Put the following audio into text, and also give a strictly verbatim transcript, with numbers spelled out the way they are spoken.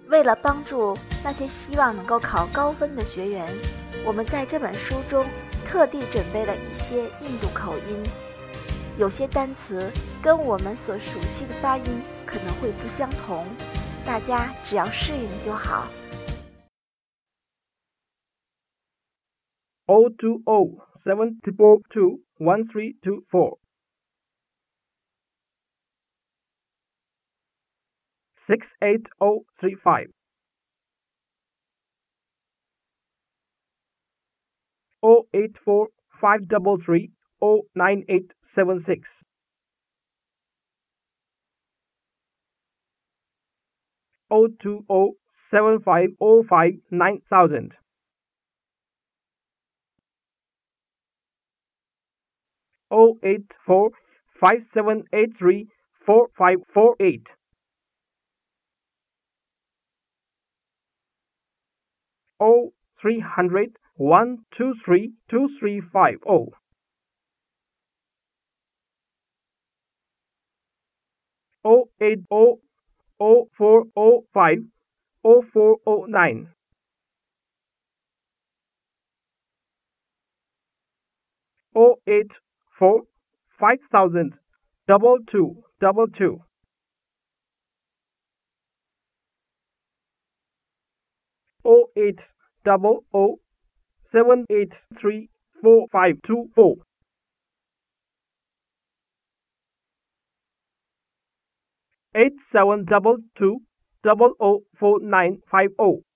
为了帮助那些希望能够考高分的学员，我们在这本书中特地准备了一些印度口音，有些单词跟我们所熟悉的发音可能会不相同，大家只要适应就好。 O two O seven four two one three two four six eight O three five O eight four five three three O nine eight seven six O two O seven five O five nine thousand O eight four five seven eight three four five four eight O three hundred one two three two three five O O eight O O four O five O four O nine O eight four five thousand double two double two O eight double O seven eight three four five two four eight seven double two double O four nine five O